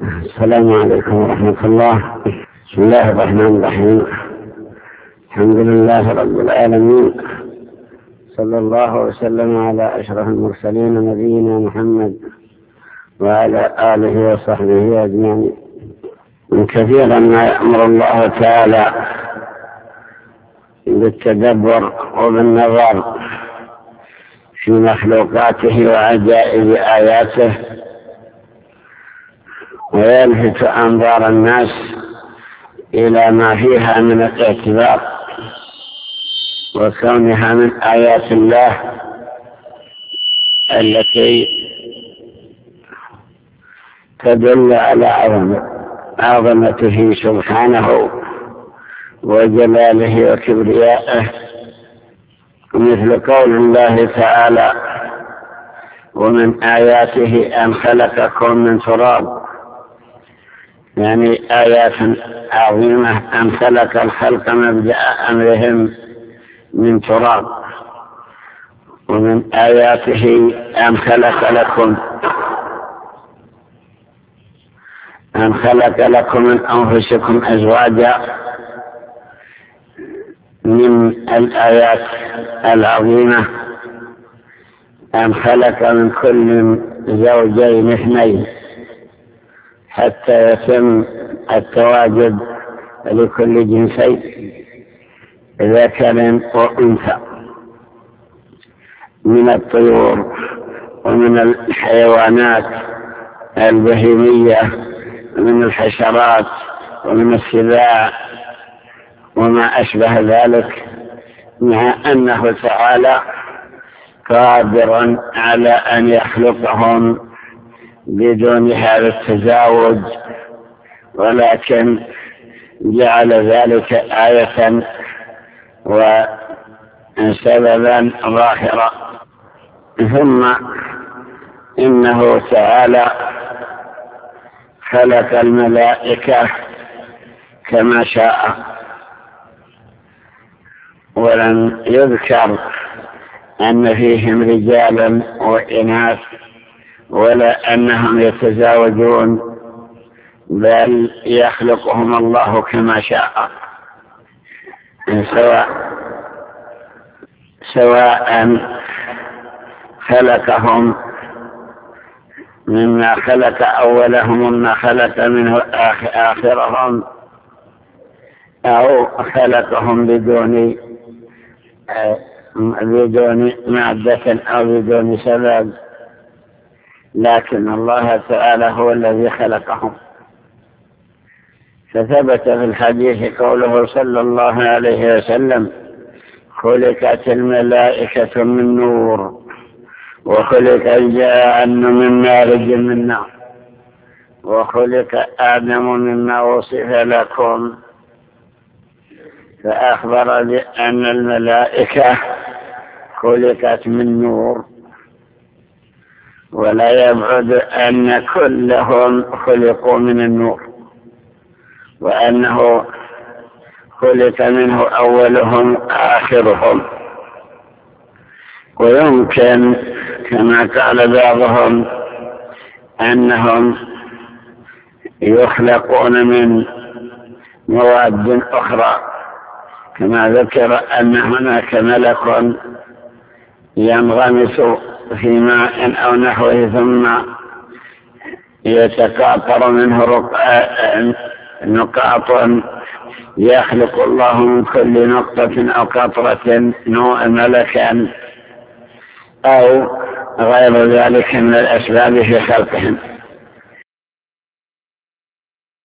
السلام عليكم ورحمة الله. بسم الله الرحمن الرحيم. الحمد لله رب العالمين، صلى الله وسلم على أشرف المرسلين نبينا محمد وعلى آله وصحبه أجمعين. من كثيرا ما يأمر الله تعالى بالتدبر وبالنظر في مخلوقاته وعجائب آياته، ويلفت أنظار الناس إلى ما فيها من الاعتبار وكونها من آيات الله التي تدل على عظمته سبحانه وجلاله وكبريائه، مثل قول الله تعالى: ومن آياته أن خلقكم من تراب، يعني آيات عظيمة أن خلق الخلق مبدأ أمرهم من تراب. ومن آياته أن خلق لكم من أنفسكم أزواجا، من الآيات العظيمة أن خلق من كل زوجين اثنين حتى يتم التواجد لكل جنسين ذكر وأنثى من الطيور ومن الحيوانات البهيمية ومن الحشرات ومن السباع وما أشبه ذلك، مع أنه تعالى قادر على أن يخلقهم بدون هذا التزاوج، ولكن جعل ذلك آية وسببا ظاهرا. ثم إنه تعالى خلق الملائكة كما شاء، ولم يذكر أن فيهم رجالا وإناث ولا أنهم يتزاوجون، بل يخلقهم الله كما شاء، سواء خلقهم مما خلق أولهم وما خلق منه آخرهم، أو خلقهم بدون مادة أو بدون سبب، لكن الله تعالى هو الذي خلقهم. فثبت في الحديث قوله صلى الله عليه وسلم: خلقت الملائكة من نور، وخلق الجان من مارج من نار، وخلق آدم مما وصف لكم. فأخبر بأن الملائكة خلقت من نور، ولا يبعد أن كلهم خلقوا من النور، وأنه خلق منه أولهم آخرهم. ويمكن كما قال بعضهم أنهم يخلقون من مواد أخرى، كما ذكر أن هناك ملك ينغمس في ماء أو نحوه ثم يتقاطر منه نقاط، يخلق الله من كل نقطة أو قطرة ملكا أو غير ذلك من الأسباب في خلقهم.